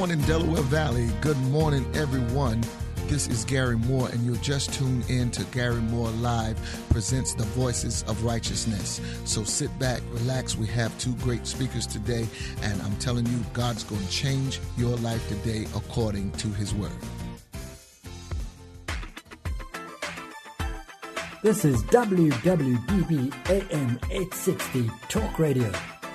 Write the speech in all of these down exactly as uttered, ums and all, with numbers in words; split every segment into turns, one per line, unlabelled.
morning, Delaware Valley. Good morning, everyone. This is Gary Moore, and you're just tuned in to Gary Moore Live presents the Voices of Righteousness. So sit back, relax. We have two great speakers today, and I'm telling you, God's going to change your life today according to his word.
This is W W D B A M eight sixty Talk Radio.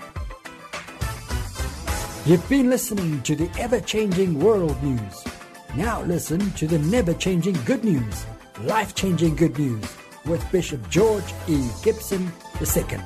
You've been listening to the ever-changing world news. Now listen to the never-changing good news, life-changing good news, with Bishop George E. Gibson the Second.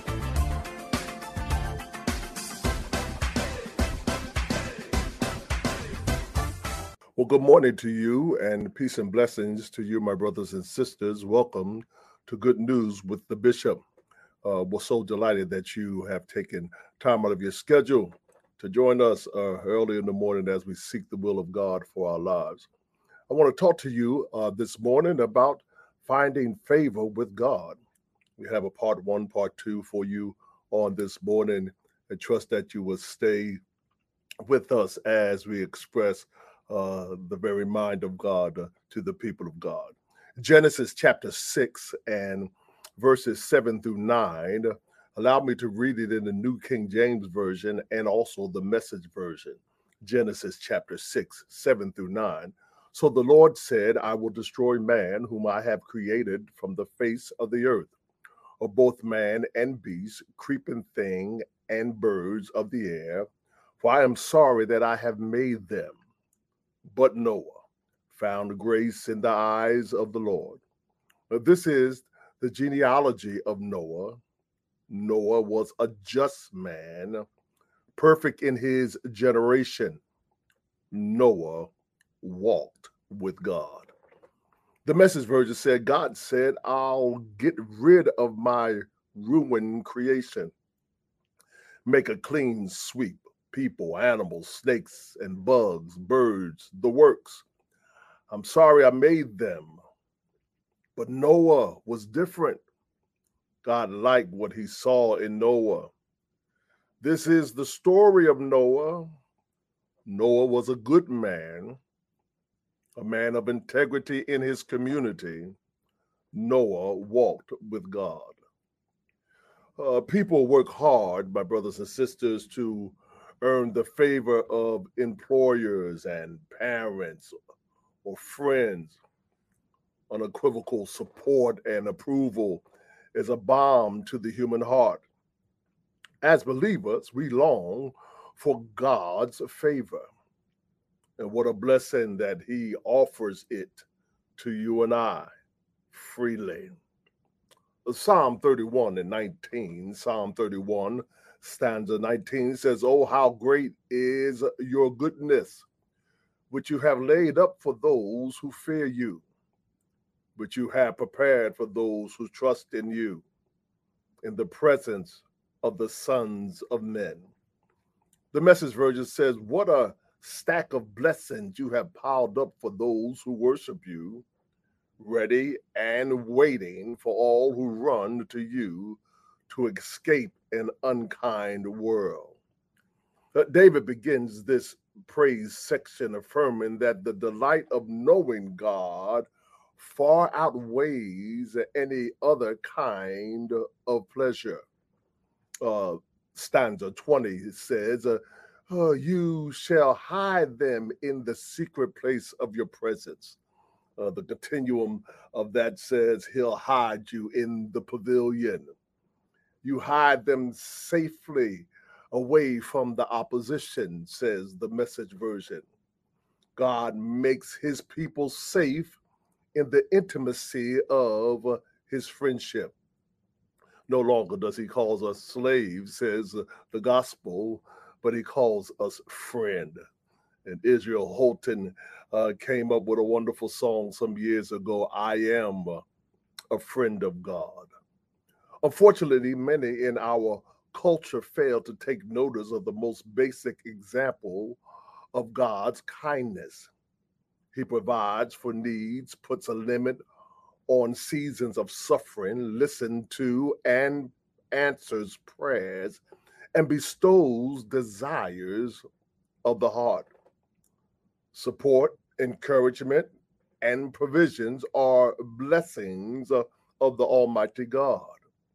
Well, good morning to you, and peace and blessings to you, my brothers and sisters. Welcome to Good News with the Bishop. Uh, we're so delighted that you have taken time out of your schedule to join us uh, early in the morning as we seek the will of God for our lives. I want to talk to you uh, this morning about finding favor with God. We have a part one, part two for you on this morning, and trust that you will stay with us as we express uh, the very mind of God uh, to the people of God. Genesis chapter six and verses seven through nine. Allow me to read it in the New King James Version and also the Message Version. Genesis chapter six, seven through nine. So the Lord said, I will destroy man whom I have created from the face of the earth, of both man and beast, creeping thing and birds of the air, for I am sorry that I have made them. But Noah found grace in the eyes of the Lord. But this is the genealogy of Noah. Noah was a just man, perfect in his generation. Noah walked with God. The Message Version said, God said, I'll get rid of my ruined creation, make a clean sweep, people, animals, snakes, and bugs, birds, the works. I'm sorry I made them. But Noah was different. God liked what he saw in Noah. This is the story of Noah. Noah was a good man, a man of integrity in his community. Noah walked with God. Uh, people work hard, my brothers and sisters, to earn the favor of employers and parents or friends. Unequivocal support and approval is a balm to the human heart. As believers, we long for God's favor. And what a blessing that he offers it to you and I freely. Psalm thirty-one and nineteen, Psalm thirty-one, stanza nineteen says, oh, how great is your goodness, which you have laid up for those who fear you, which you have prepared for those who trust in you, in the presence of the sons of men. The Message Version says, what a stack of blessings you have piled up for those who worship you, ready and waiting for all who run to you to escape an unkind world. Uh, David begins this praise section affirming that the delight of knowing God far outweighs any other kind of pleasure. Uh, stanza twenty says, uh, oh, you shall hide them in the secret place of your presence. Uh, the continuum of that says, he'll hide you in the pavilion. You hide them safely away from the opposition, says the Message Version. God makes his people safe in the intimacy of his friendship. No longer does he call us slaves, says the gospel, but he calls us friend. And Israel Houghton uh, came up with a wonderful song some years ago, I am a friend of God. Unfortunately, many in our culture fail to take notice of the most basic example of God's kindness. He provides for needs, puts a limit on seasons of suffering, listens to and answers prayers, and bestows desires of the heart. Support, encouragement, and provisions are blessings uh, of the Almighty God.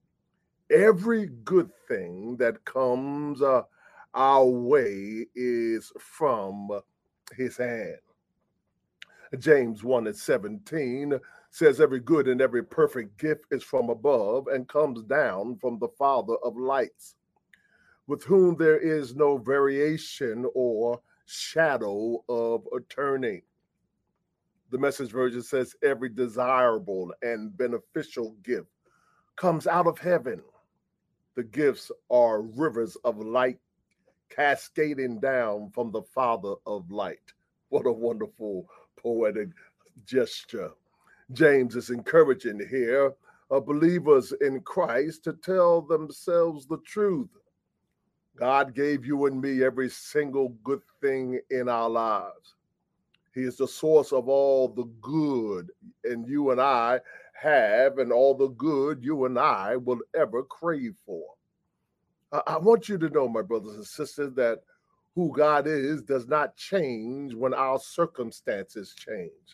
Every good thing that comes uh, our way is from his hand. James one and seventeen says, Every good and every perfect gift is from above and comes down from the Father of lights, with whom there is no variation or shadow of a turning. The Message version says, Every desirable and beneficial gift comes out of heaven. The gifts are rivers of light cascading down from the Father of light. What a wonderful poetic gesture. James is encouraging here uh, believers in Christ to tell themselves the truth. God gave you and me every single good thing in our lives. He is the source of all the good, and you and I have, and all the good you and I will ever crave for. I, I want you to know, my brothers and sisters, that who God is does not change when our circumstances change.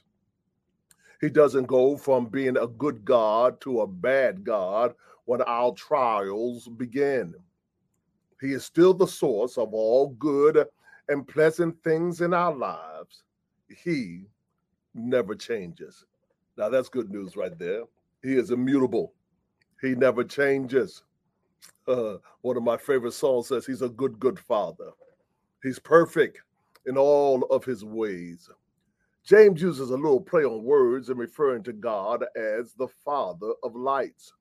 He doesn't go from being a good God to a bad God when our trials begin. He is still the source of all good and pleasant things in our lives. He never changes. Now, that's good news right there. He is immutable. He never changes. Uh, one of my favorite songs says he's a good, good father. He's perfect in all of his ways. James uses a little play on words in referring to God as the Father of lights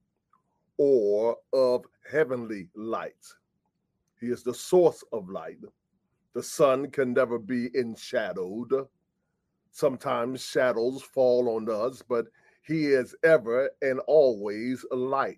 or of heavenly lights. He is the source of light. The sun can never be enshadowed. Sometimes shadows fall on us, but he is ever and always a light.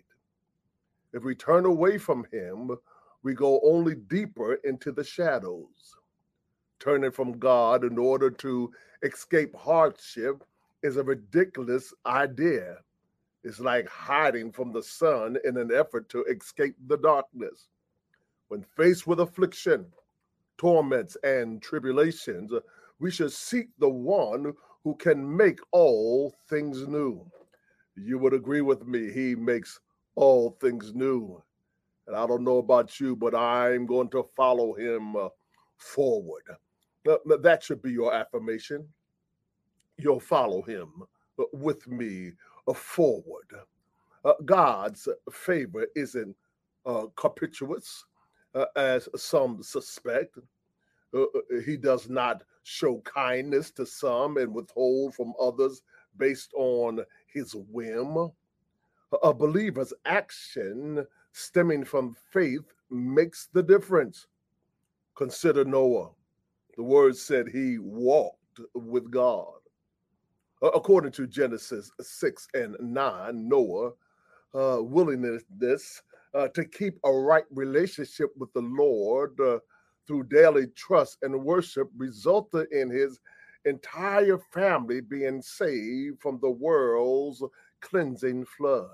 If we turn away from him, we go only deeper into the shadows. Turning from God in order to escape hardship is a ridiculous idea. It's like hiding from the sun in an effort to escape the darkness. When faced with affliction, torments, and tribulations, we should seek the one who can make all things new. You would agree with me, he makes all things new. And I don't know about you, but I'm going to follow him uh, forward. Uh, that should be your affirmation. You'll follow him uh, with me uh, forward. Uh, God's favor isn't uh, capricious, uh, as some suspect. Uh, he does not show kindness to some and withhold from others based on his whim. A believer's action stemming from faith makes the difference. Consider Noah. The word said he walked with God. According to Genesis six and nine, Noah, uh, willingness uh, to keep a right relationship with the Lord uh, through daily trust and worship resulted in his entire family being saved from the world's cleansing flood.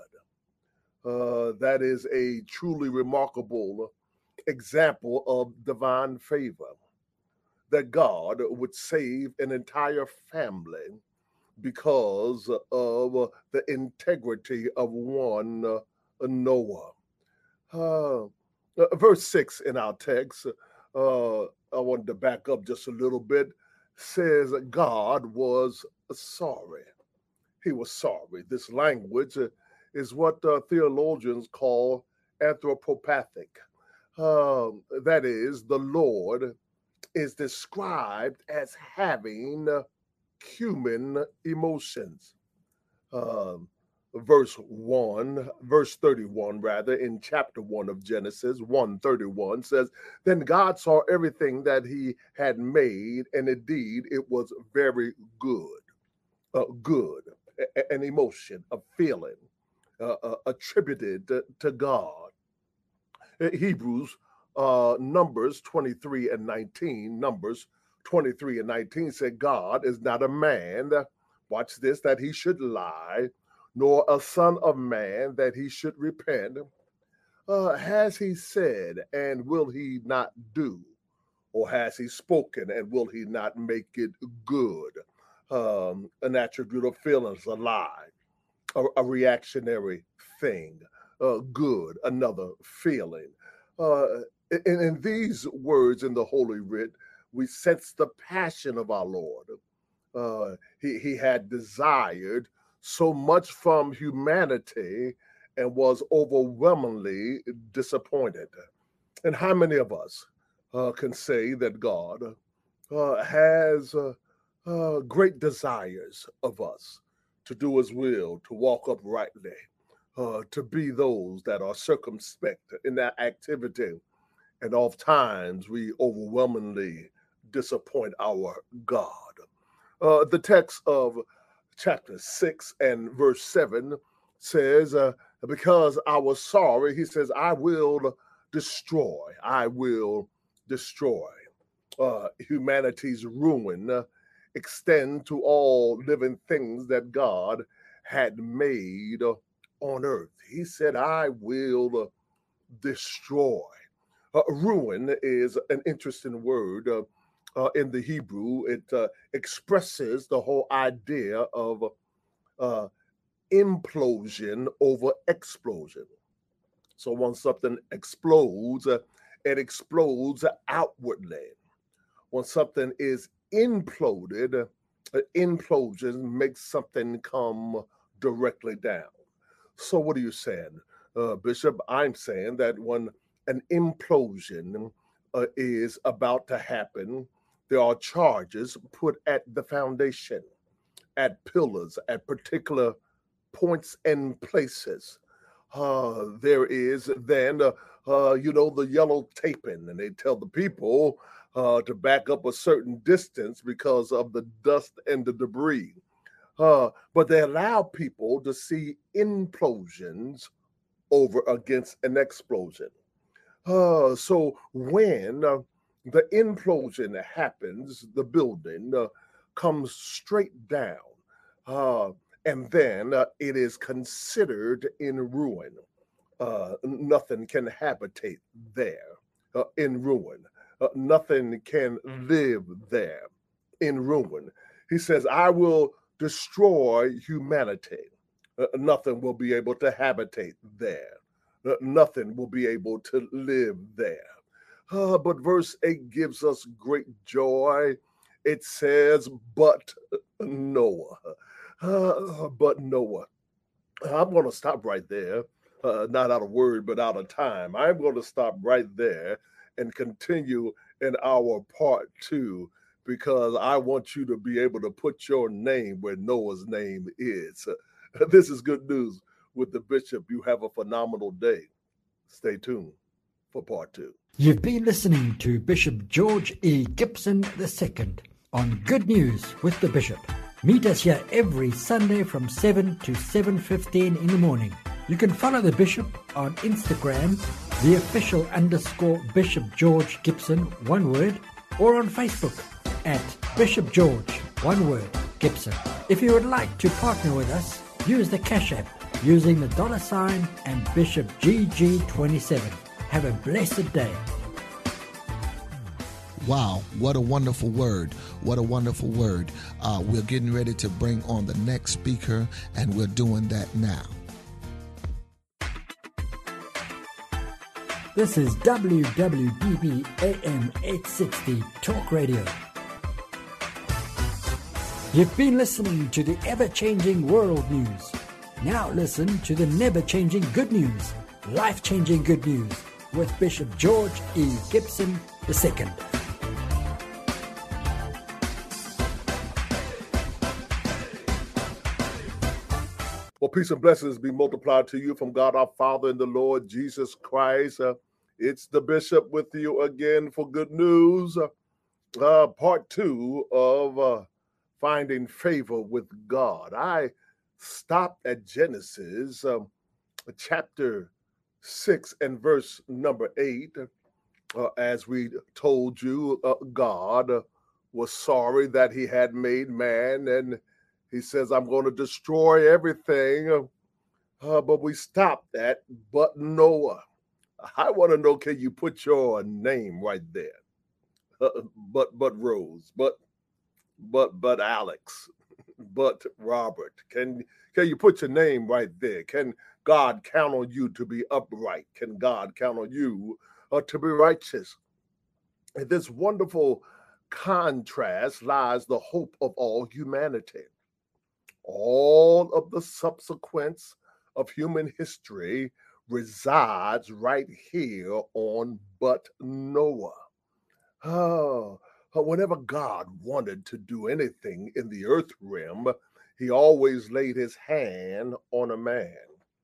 Uh, that is a truly remarkable example of divine favor, that God would save an entire family because of the integrity of one uh, Noah. Uh, verse six in our text, uh, I wanted to back up just a little bit, says God was sorry. He was sorry. This language is what uh, theologians call anthropopathic. Uh, that is, the Lord is described as having human emotions. Um, verse one, verse thirty-one, rather, in chapter one of Genesis, one thirty-one says, Then God saw everything that he had made, and indeed it was very good. Uh, good, a- an emotion, a feeling uh, uh, attributed to, to God. Hebrews, uh, Numbers twenty-three and nineteen, Numbers twenty-three and nineteen said, God is not a man, watch this, that he should lie, nor a son of man that he should repent. Uh, has he said, and will he not do? Or has he spoken, and will he not make it good? Um, an attribute of feelings, a lie, a, a reactionary thing, uh, good, another feeling. Uh, in, in these words in the Holy Writ, we sense the passion of our Lord. Uh, he, he had desired so much from humanity and was overwhelmingly disappointed. And how many of us uh, can say that God uh, has uh, uh, great desires of us to do his will, to walk uprightly, uh, to be those that are circumspect in that activity? And oftentimes we overwhelmingly disappoint our God. Uh, the text of chapter six and verse seven says, uh, because I was sorry, he says, I will destroy, I will destroy. Uh, humanity's ruin uh, extend to all living things that God had made uh, on earth. He said, I will uh, destroy. Uh, ruin is an interesting word. Uh, uh, in the Hebrew, it uh, expresses the whole idea of uh, implosion over explosion. So when something explodes, uh, it explodes outwardly. When something is imploded, uh, implosion makes something come directly down. So what are you saying, uh, Bishop? I'm saying that when an implosion uh, is about to happen, there are charges put at the foundation, at pillars, at particular points and places. Uh, there is then, uh, uh, you know, the yellow taping, and they tell the people uh, to back up a certain distance because of the dust and the debris. Uh, but they allow people to see implosions over against an explosion. Uh, so when uh, the implosion happens, the building uh, comes straight down, uh, and then uh, it is considered in ruin. Uh, nothing can habitate there uh, in ruin. Uh, nothing can live there in ruin. He says, I will destroy humanity. Uh, nothing will be able to habitate there. Uh, nothing will be able to live there. Uh, but verse eight gives us great joy. It says, but Noah. Uh, but Noah. I'm going to stop right there. Uh, not out of word, but out of time. I'm going to stop right there and continue in our part two, because I want you to be able to put your name where Noah's name is. This is Good News with the Bishop. You have a phenomenal day. Stay tuned for part two.
You've been listening to Bishop George E. Gibson the Second on Good News with the Bishop. Meet us here every Sunday from seven to seven fifteen in the morning. You can follow the Bishop on Instagram, the official underscore Bishop George Gibson, one word, or on Facebook at Bishop George, one word, Gibson. If you would like to partner with us, use the Cash App using the dollar sign and Bishop G G twenty-seven. Have a blessed day.
Wow, what a wonderful word. What a wonderful word. Uh, we're getting ready to bring on the next speaker, and we're doing that now.
This is W W D B A M eight sixty Talk Radio. You've been listening to the ever-changing world news. Now listen to the never-changing good news, life-changing good news with Bishop George E. Gibson the Second.
Well, peace and blessings be multiplied to you from God our Father and the Lord Jesus Christ. Uh, it's the Bishop with you again for Good News, uh, part two of uh, Finding Favor with God. I stopped at Genesis um, chapter six and verse number eight. Uh, as we told you, uh, God uh, was sorry that he had made man, and he says, I'm going to destroy everything. Uh, but we stopped at but Noah. I want to know, can you put your name right there? but but Rose, but but but Alex, but Robert. Can can you put your name right there? Can God count on you to be upright? Can God count on you uh, to be righteous? In this wonderful contrast lies the hope of all humanity. All of the subsequence of human history resides right here on but Noah. Oh, whenever God wanted to do anything in the earth realm, he always laid his hand on a man.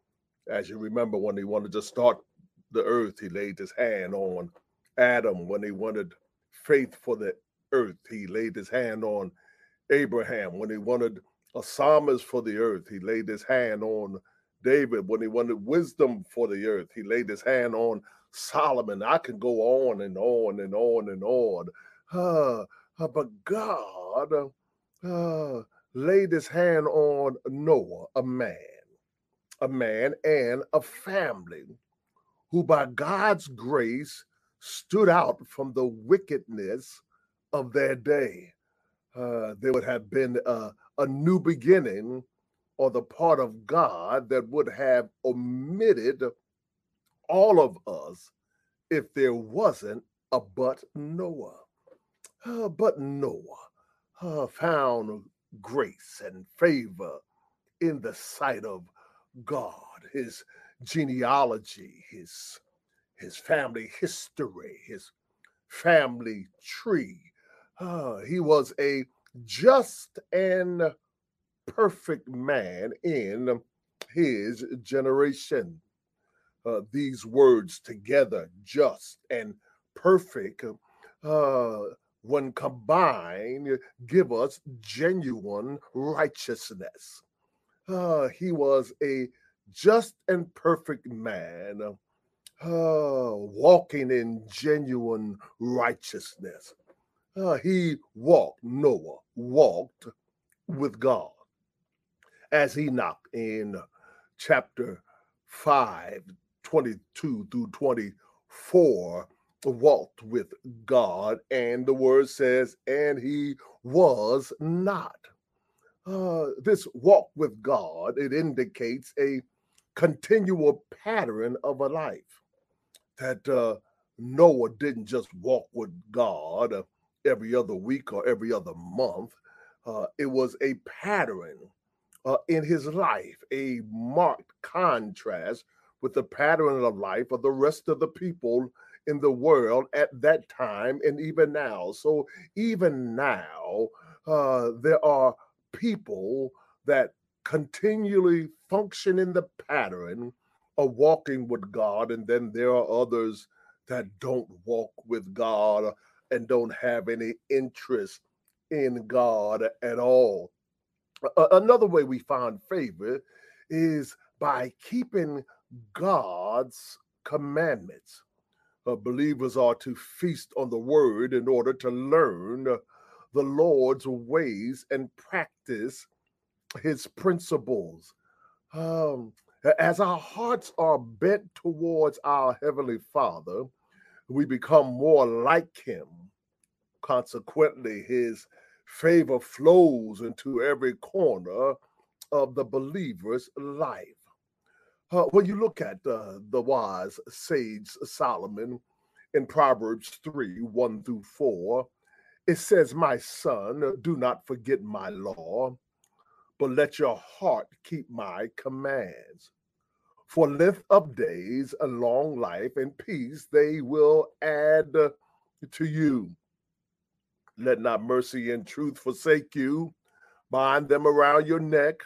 As you remember, when he wanted to start the earth, he laid his hand on Adam. When he wanted faith for the earth, he laid his hand on Abraham. When he wanted a psalmist for the earth, he laid his hand on David. When he wanted wisdom for the earth, he laid his hand on Solomon. I can go on and on and on and on. Uh, uh, but God uh, laid his hand on Noah, a man, a man and a family who by God's grace stood out from the wickedness of their day. Uh, there would have been a, a new beginning on the part of God that would have omitted all of us if there wasn't a but Noah. Uh, but Noah uh, found grace and favor in the sight of God. His genealogy, his, his family history, his family tree. Uh, he was a just and perfect man in his generation. Uh, these words together, just and perfect, uh, when combined, give us genuine righteousness. Uh, he was a just and perfect man, uh, walking in genuine righteousness. Uh, he walked, Noah walked with God. As Enoch in chapter five, twenty-two through twenty-four, walked with God, and the word says, and he was not. Uh, this walk with God, it indicates a continual pattern of a life that uh, Noah didn't just walk with God uh, every other week or every other month. Uh, it was a pattern uh, in his life, a marked contrast with the pattern of life of the rest of the people in the world at that time and even now. So even now, uh, there are people that continually function in the pattern of walking with God, and then there are others that don't walk with God and don't have any interest in God at all. A- another way we find favor is by keeping God's commandments. Uh, believers are to feast on the word in order to learn the Lord's ways and practice his principles. Um, as our hearts are bent towards our Heavenly Father, we become more like him. Consequently, his favor flows into every corner of the believer's life. Uh, when you look at uh, the wise sage Solomon in Proverbs three, one through four, it says, my son, do not forget my law, but let your heart keep my commands. For length of days, a long life, and peace they will add to you. Let not mercy and truth forsake you. Bind them around your neck.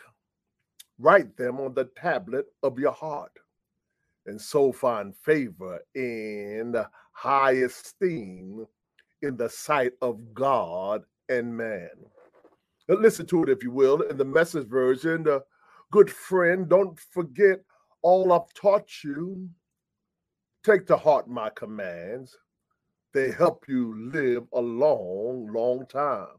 Write them on the tablet of your heart. And so find favor and high esteem in the sight of God and man. Now listen to it, if you will, in the Message version. Uh, good friend, don't forget all I've taught you. Take to heart my commands. They help you live a long, long time.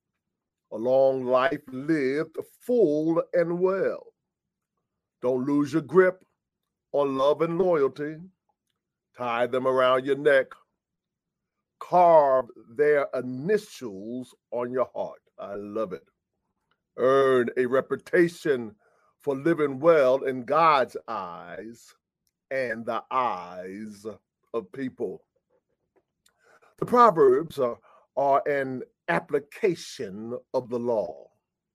A long life lived full and well. Don't lose your grip on love and loyalty. Tie them around your neck. carve their initials on your heart. I love it. Earn a reputation for living well in God's eyes and the eyes of people. The Proverbs are, are an application of the law.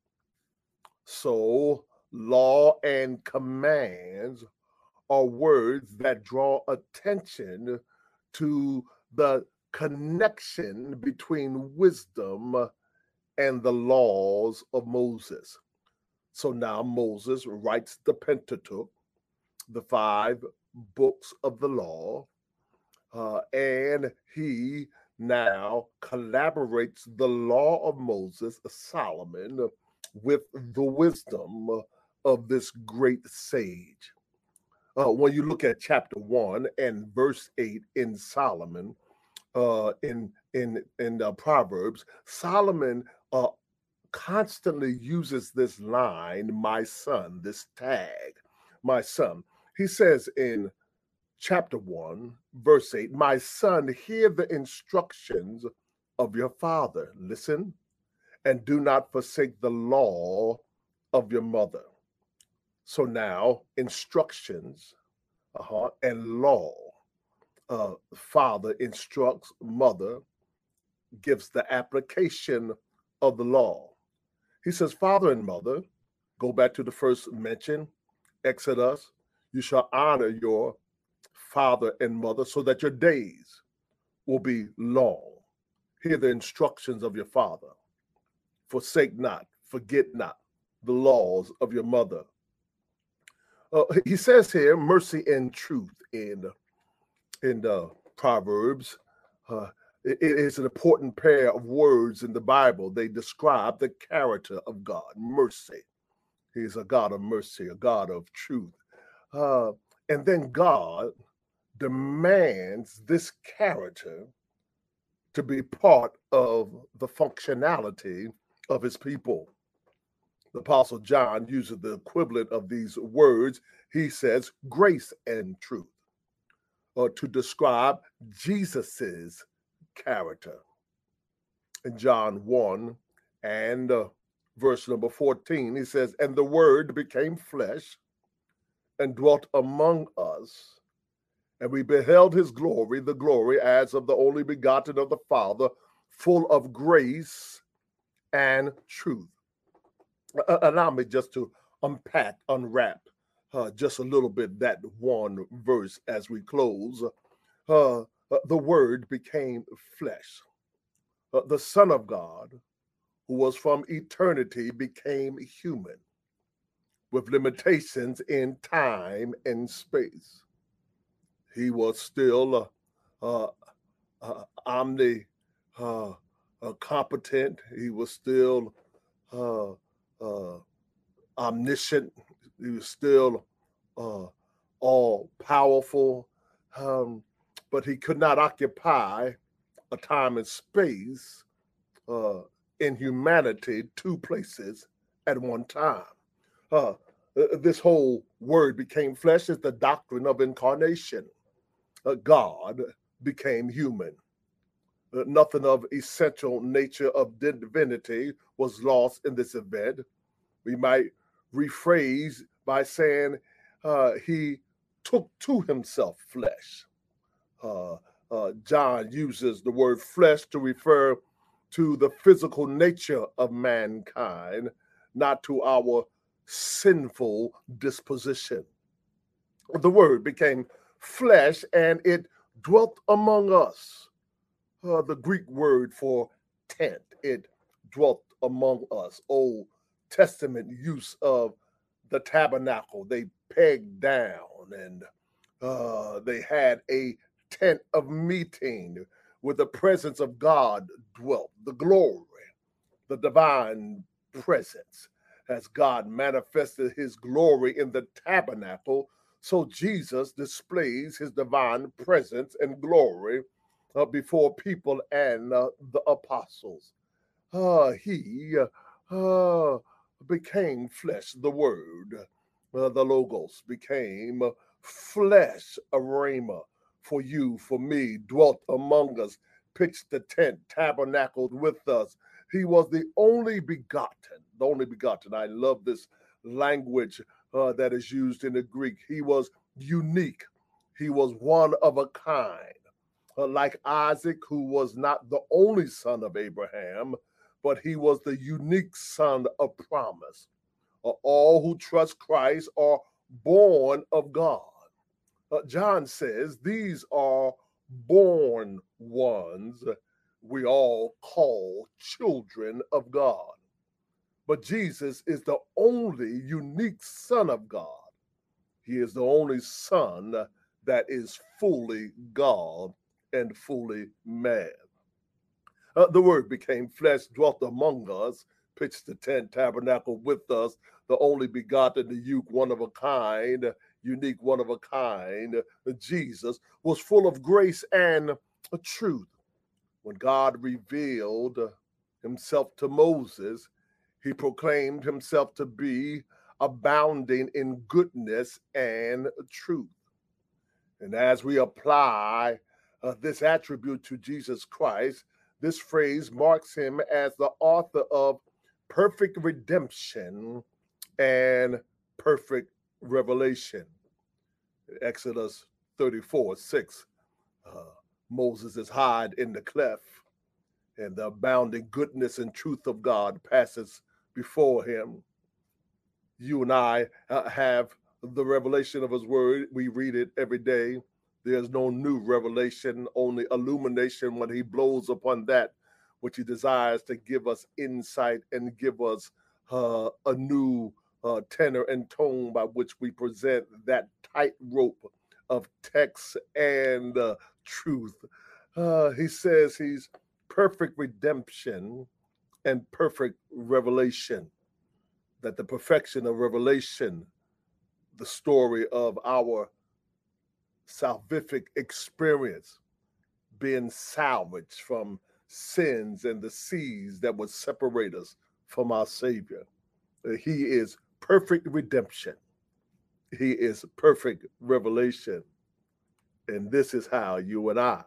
So, law and commands are words that draw attention to the connection between wisdom and the laws of Moses. So now Moses writes the Pentateuch, the five books of the law, uh, and he now collaborates the law of Moses, Solomon, with the wisdom of this great sage. Uh, when you look at chapter one and verse eight in Solomon, uh, in in in uh, Proverbs, Solomon uh, constantly uses this line, "My son," this tag, "My son." He says in chapter one, verse eight, "My son, hear the instructions of your father. Listen, and do not forsake the law of your mother." So now, instructions uh-huh, and law. Uh, father instructs, mother gives the application of the law. He says, father and mother, go back to the first mention, Exodus, you shall honor your father and mother so that your days will be long. Hear the instructions of your father. Forsake not, forget not the laws of your mother. Uh, he says here, mercy and truth in, in uh, Proverbs. Uh, it, it is an important pair of words in the Bible. They describe the character of God, mercy. He's a God of mercy, a God of truth. Uh, and then God demands this character to be part of the functionality of his people. The Apostle John uses the equivalent of these words. He says grace and truth, or to describe Jesus's character. In John one and uh, verse number fourteen, he says, and the word became flesh and dwelt among us, and we beheld his glory, the glory as of the only begotten of the Father, full of grace and truth. Uh, allow me just to unpack, unwrap uh, just a little bit that one verse as we close. Uh, uh, the word became flesh. Uh, the Son of God, who was from eternity, became human with limitations in time and space. He was still uh, uh, uh, omni uh, uh, competent. He was still uh, uh, omniscient. He was still uh, all powerful, um, but he could not occupy a time and space uh, in humanity, two places at one time. Uh, this whole word became flesh is the doctrine of incarnation. Uh, God became human. Uh, nothing of essential nature of divinity was lost in this event. We might rephrase by saying uh, he took to himself flesh. Uh, uh, John uses the word flesh to refer to the physical nature of mankind, not to our sinful disposition. The word became flesh and it dwelt among us. Uh, the Greek word for tent, it dwelt among us. Old Testament use of the tabernacle, they pegged down and uh, they had a tent of meeting where the presence of God dwelt, the glory, the divine presence. As God manifested his glory in the tabernacle, so Jesus displays his divine presence and glory uh, before people and uh, the apostles. Uh, he uh, became flesh, the word, uh, the logos became flesh, a rhema, for you, for me, dwelt among us, pitched the tent, tabernacled with us. He was the only begotten, the only begotten. I love this language uh, that is used in the Greek. He was unique. He was one of a kind. Uh, like Isaac, who was not the only son of Abraham, but he was the unique son of promise. Uh, all who trust Christ are born of God. Uh, John says these are born ones we all call children of God. But Jesus is the only unique Son of God. He is the only Son that is fully God and fully man. Uh, the Word became flesh, dwelt among us, pitched the tent, tabernacled with us, the only begotten, the unique, one of a kind, unique, one of a kind. Uh, Jesus was full of grace and uh, truth. When God revealed himself to Moses, he proclaimed himself to be abounding in goodness and truth. And as we apply uh, this attribute to Jesus Christ, this phrase marks him as the author of perfect redemption and perfect revelation. Exodus thirty-four, six, uh, Moses is hid in the cleft, and the abounding goodness and truth of God passes before him. You and I uh, have the revelation of his word. We read it every day. There's no new revelation, only illumination when he blows upon that which he desires to give us insight and give us uh, a new uh, tenor and tone by which we present that tightrope of text and uh, truth. Uh, he says he's perfect redemption and perfect revelation, that the perfection of revelation, the story of our salvific experience, being salvaged from sins and the seas that would separate us from our Savior. He is perfect redemption. He is perfect revelation. And this is how you and I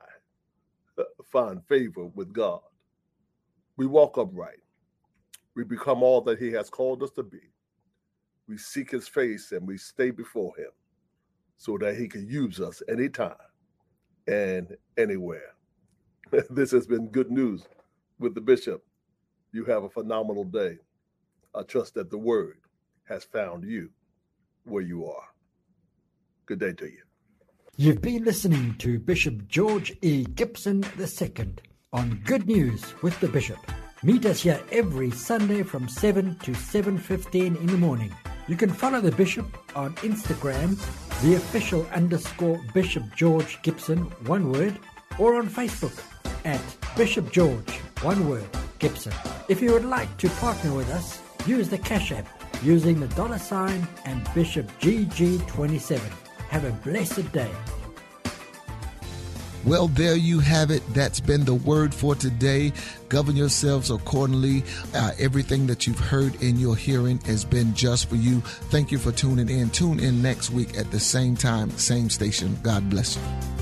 find favor with God. We walk upright. We become all that he has called us to be. We seek his face and we stay before him so that he can use us anytime and anywhere. This has been Good News with the Bishop. You have a phenomenal day. I trust that the word has found you where you are. Good day to you.
You've been listening to Bishop George E. Gibson the Second on Good News with the Bishop. Meet us here every Sunday from seven to seven fifteen in the morning. You can follow the Bishop on Instagram, the official underscore Bishop George Gibson, one word, or on Facebook at Bishop George, one word, Gibson. If you would like to partner with us, use the Cash App using the dollar sign and Bishop G G twenty-seven. Have a blessed day.
Well, there you have it. That's been the word for today. Govern yourselves accordingly. Uh, everything that you've heard in your hearing has been just for you. Thank you for tuning in. Tune in next week at the same time, same station. God bless you.